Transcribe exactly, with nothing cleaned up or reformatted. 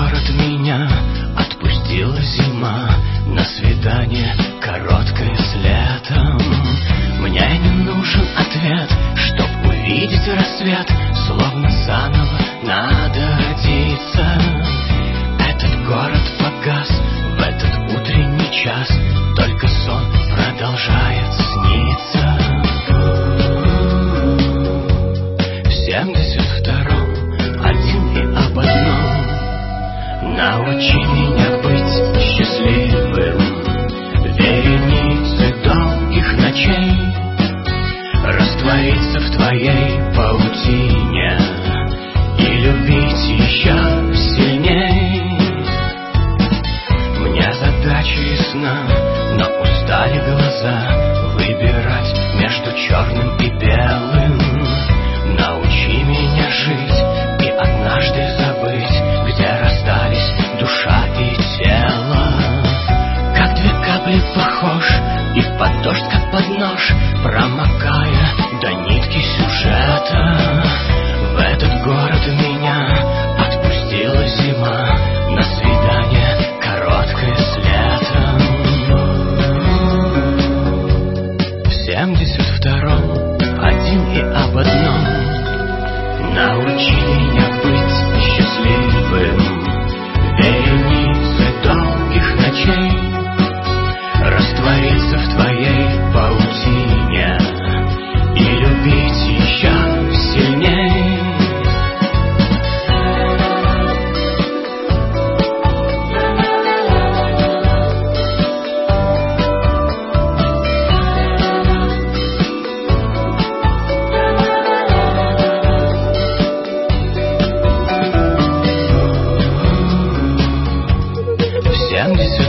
город меня отпустила зима на свидание короткое с летом. Мне не нужен ответ, чтоб увидеть рассвет, словно заново надо родиться. Этот город погас в этот утренний час, только сон продолжает сниться. В семьдесят втором один и об одном: научи меня быть счастливым. Вереницы долгих ночей раствориться в твоей паутине и любить еще сильней. Мне задача ясна, но устали глаза выбирать между черным и белым. Научи меня жить и однажды забыть, где расстались душа и тело. Как две капли похож и под дождь, как под нож, промокая до нитки сюжета. В этот город меня отпустила зима на свидание короткое с летом. В семьдесят втором один и об одном: научи меня быть счастливым. Вереницы долгих ночей раствориться в твоей паутине и любить еще сильней. В семьдесят